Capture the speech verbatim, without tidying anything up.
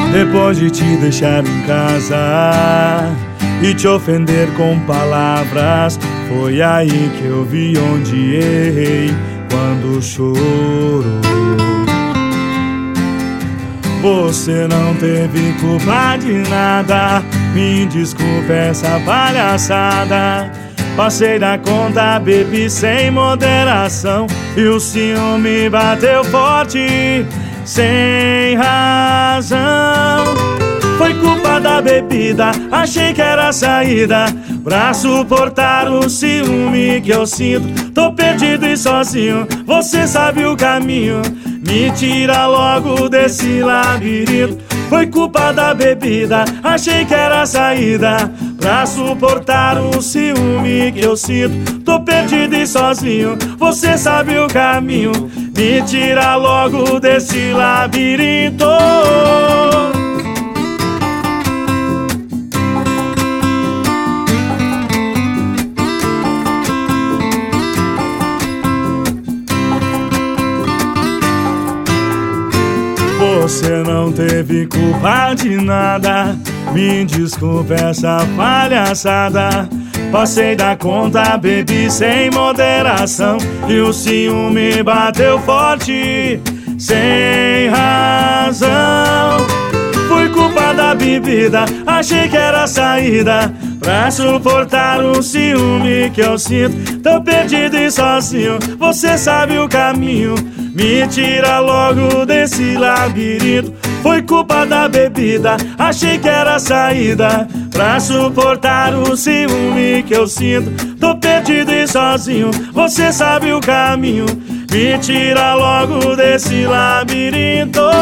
Depois de te deixar em casa e te ofender com palavras, foi aí que eu vi onde errei quando chorou. Você não teve culpa de nada, me desculpe essa palhaçada. Passei da conta, bebi sem moderação e o ciúme bateu forte, sem razão. Foi culpa da bebida, achei que era a saída pra suportar o ciúme que eu sinto. Tô perdido e sozinho, você sabe o caminho, me tira logo desse labirinto. Foi culpa da bebida, achei que era a saída pra suportar o ciúme que eu sinto. Tô perdido e sozinho, você sabe o caminho, me tira logo desse labirinto. Você não teve culpa de nada, me desculpe essa palhaçada. Passei da conta, bebi sem moderação e o ciúme bateu forte, sem razão. Foi culpa da bebida, achei que era a saída pra suportar o ciúme que eu sinto. Tô perdido e sozinho, você sabe o caminho, me tira logo desse labirinto. Foi culpa da bebida, achei que era a saída pra suportar o ciúme que eu sinto. Tô perdido e sozinho, você sabe o caminho, me tira logo desse labirinto.